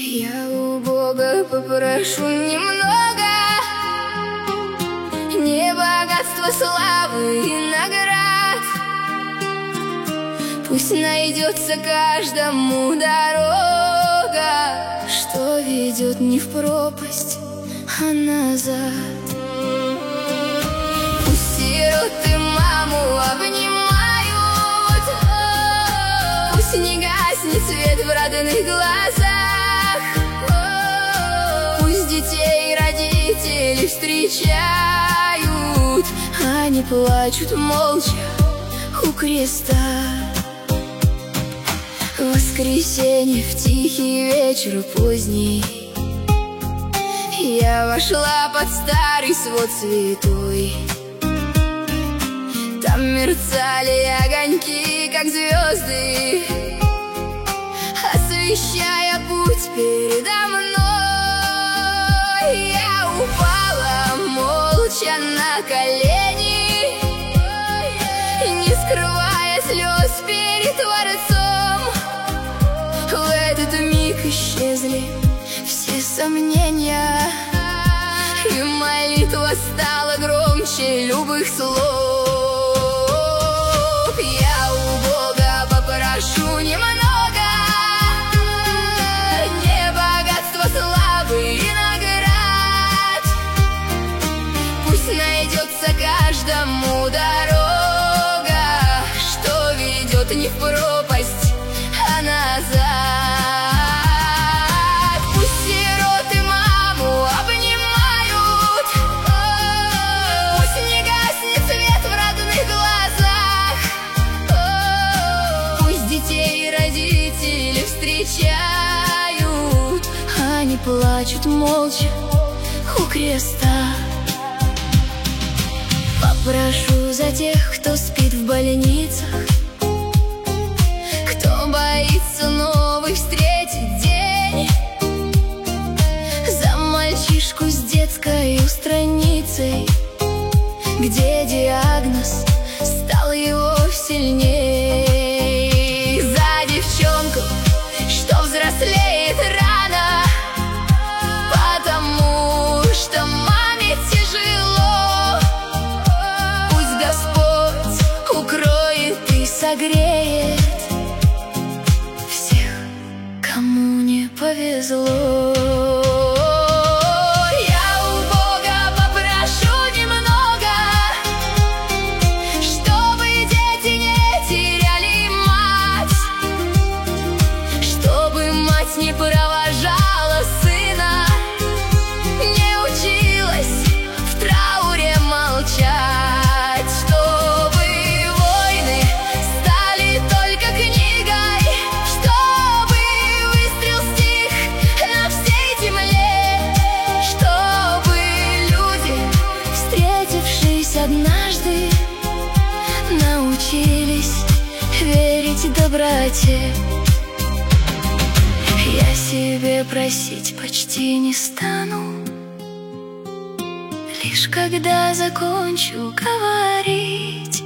Я у Бога попрошу немного, не богатства, славы и наград. Пусть найдется каждому дорога, что ведет не в пропасть, а назад. Пусть сироты маму обнимают, пусть не гаснет свет в родных глазах, пусть детей родители встречают, они плачут молча у креста. В воскресенье в тихий вечер поздний я вошла под старый свод святой. Там мерцали огоньки, как звезды, освещая путь передо мной. Я упала молча на колени, не скрывая слез перед Творцом. В этот миг исчезли все сомнения, и молитва стала громче любых слов. Я у Бога попрошу немного, не богатства, славы и наград. Пусть найдется каждому дорога, что ведет не в пропасть, а назад. Встречают, они плачут молча у креста. Попрошу за тех, кто спит в больницах, кто боится новый встретить день, за мальчишку с детской страницей, где диагноз стал его сильнее. Взрослеет рано, потому что маме тяжело. Пусть Господь укроет и согреет всех, кому не повезло. Не провожала сына, не училась в трауре молчать, чтобы войны стали только книгой, чтобы выстрел стих на всей земле, чтобы люди, встретившись однажды, научились верить доброте. Я себе просить почти не стану, лишь когда закончу говорить,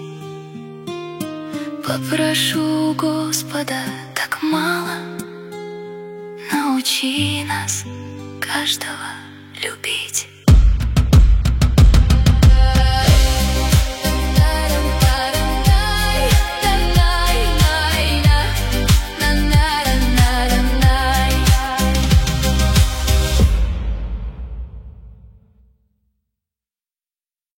попрошу Господа так мало: научи нас каждого любить.